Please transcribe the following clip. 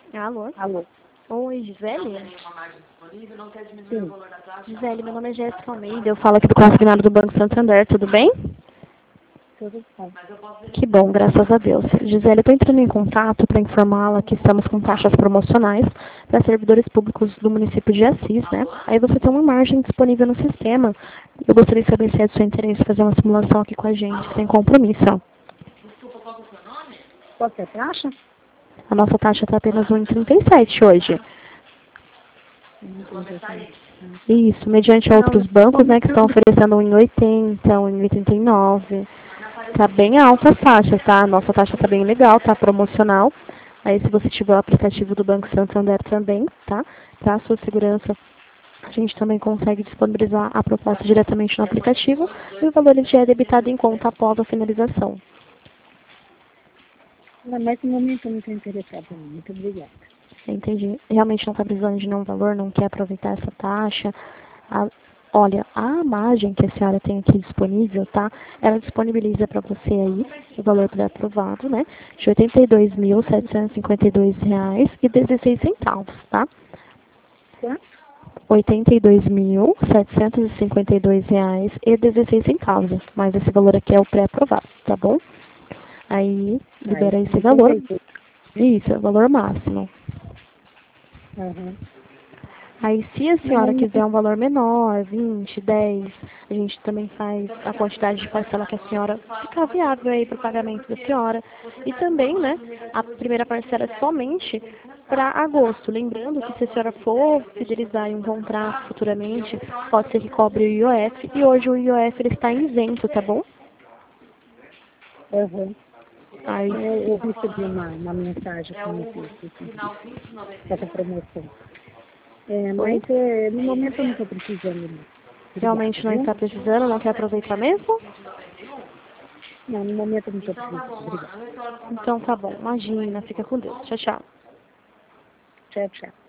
Alô? Alô? Oi, Gisele? Sim. Gisele, meu nome é Jéssica Almeida, eu falo aqui do consignado do Banco Santander, tudo bem? Tudo bom. Que bom, graças a Deus. Gisele, eu estou entrando em contato para informá-la que estamos com taxas promocionais para servidores públicos do município de Assis, né? Aí você tem uma margem disponível no sistema. Eu gostaria de saber se é do seu interesse fazer uma simulação aqui com a gente, sem compromisso. Qual que é a taxa? A nossa taxa está apenas 1,37 hoje. Não entendi também. Isso, mediante outros bancos, né, que estão oferecendo 1,80, 1,89. Tá bem alta a taxa, tá? A nossa taxa tá bem legal, tá promocional. Aí se você tiver o aplicativo do Banco Santander também, tá? Para sua segurança, a gente também consegue disponibilizar a proposta diretamente no aplicativo e o valor ele já é debitado em conta após a finalização. Não, mas no momento eu não estou interessada não. Muito obrigada. Entendi. Realmente não está precisando de nenhum valor, não quer aproveitar essa taxa. Olha, a margem que a senhora tem aqui disponível, tá? Ela disponibiliza para você aí o valor pré-aprovado, né? De R$ 82.752,16, tá? Quanto? R$ 82.752,16, mas esse valor aqui é o pré-aprovado, tá bom? Aí libera esse valor. 82. Isso, é o valor máximo. Uhum. Aí, se a No senhora momento, quiser um valor menor, 20, 10, a gente também faz a quantidade de parcela que a senhora ficar viável aí para o pagamento da senhora. E também, né, a primeira parcela é somente para agosto. Lembrando que se a senhora for fidelizar em um contrato futuramente, pode ser que cobre o IOF. E hoje o IOF ele está isento, tá bom? uhum. Aí, Eu recebi uma mensagem com essa promoção. oi? Mas no momento eu não estou precisando, não. Obrigada, Realmente não viu? está precisando, não quer aproveitar mesmo? Não, no momento eu não estou precisando. Obrigada. Então tá bom, imagina, fica com Deus. Tchau, tchau. Tchau, tchau.